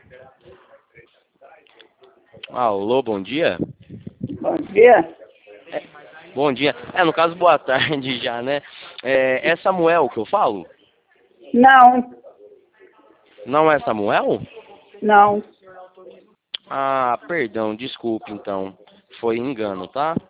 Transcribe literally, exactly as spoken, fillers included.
Alô, bom dia? Bom dia. É, bom dia. É, no caso, boa tarde já, né? É, é Samuel que eu falo? Não, Não é Samuel? não. Ah, perdão, desculpe então. Foi engano, tá?